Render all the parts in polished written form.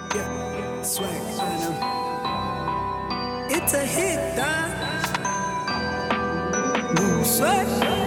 Yeah, swag, I know. It's a hit, dog. Move, swag.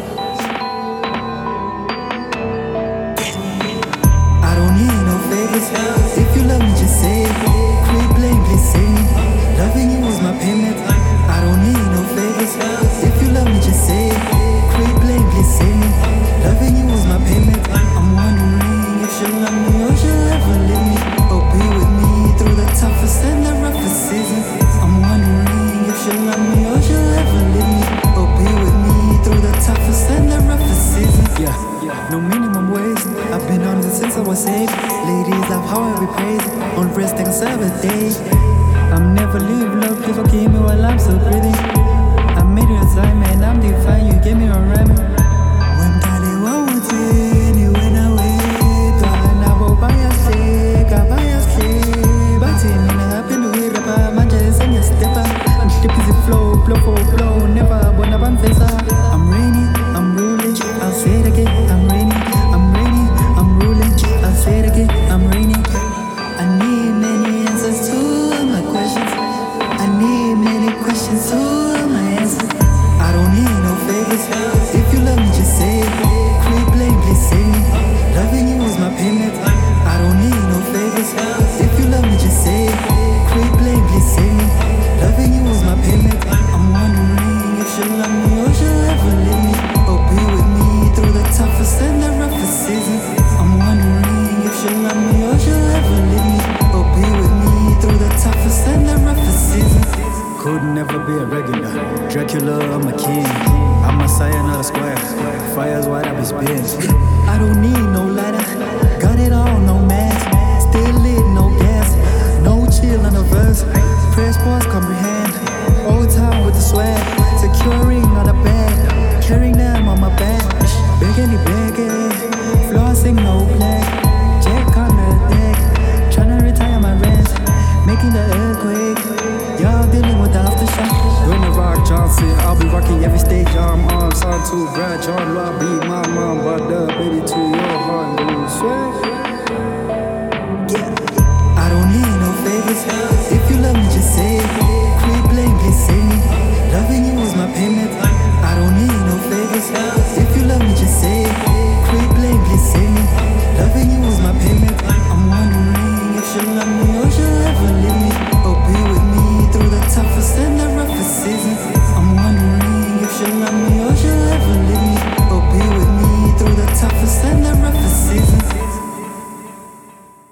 I don't need no favors. If you love me, just say it. Quit blame, please say me. Loving you is my payment. I don't need no favors. If you love me, just say it. Quit blame, please say me. Loving you is my payment. I'm wondering if she'll love me or she'll ever leave me, or be with me through the toughest and the roughest seasons. I'm wondering if she'll love me or she'll ever leave me, or be with me through the toughest and the roughest seasons. Yeah, no minimum wage. I've been on it since I was 8. Ladies love how I be praised on rest and Sabbath day. I'm never leave love, please forgive me while I'm still breathing. I made you a time and I'm divine, you gave me a rhyme. When Dale won't when I wait, I will buy a stick, I buy a slip. But in a happy to hear about my jazz and your stepper. I'm slipping the flow, blow for blow, never wanna bang face. I'm rainy, I'm ruling, I'll say it again, I'm rainy, I'm rainy, I'm ruling, I'll say it again, I'm rainy. I need many answers to all my questions. I need many questions to all my answers. I don't need no favors. If you love me, just say it. Quit blame, please say me. Loving you is my payment. I don't need no favors. If you love me, just say it. Quit blame, please say me. Loving you is my payment. I'm wondering if she'll love me or she'll ever leave me, or be with me through the toughest and the roughest seasons. I'm wondering if she'll love me or she'll ever leave me, or be with me through the toughest and the roughest seasons. Could never be a regular Dracula, I'm a king. I'm Messiah, not a square. Fire's what I be spitting. I don't need no lighter.